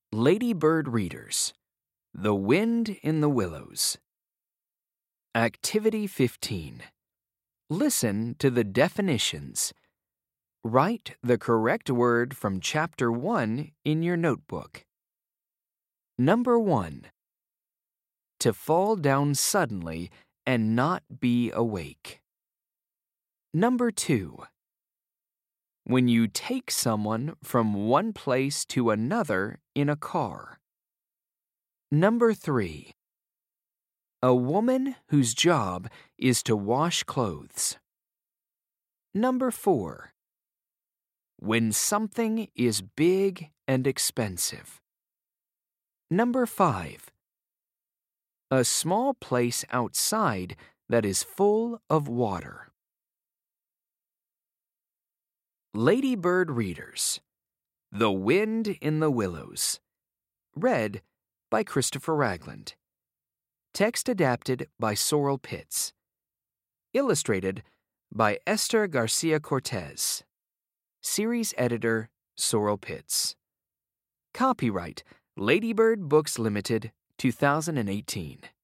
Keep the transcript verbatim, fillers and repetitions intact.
Ladybird Readers: The Wind in the Willows. Activity fifteen. Listen to the definitions. Write the correct word from Chapter one in your notebook. Number one. To fall down suddenly and not be awake. Number two. When you take someone from one place to another in a car. Number three. A woman whose job is to wash clothes. Number four. When something is big and expensive. Number five. A small place outside that is full of water. Ladybird Readers: The Wind in the Willows. Read by Christopher Ragland. Text adapted by Sorrel Pitts. Illustrated by Esther Garcia Cortez. Series editor Sorrel Pitts. Copyright Ladybird Books Limited, two thousand eighteen.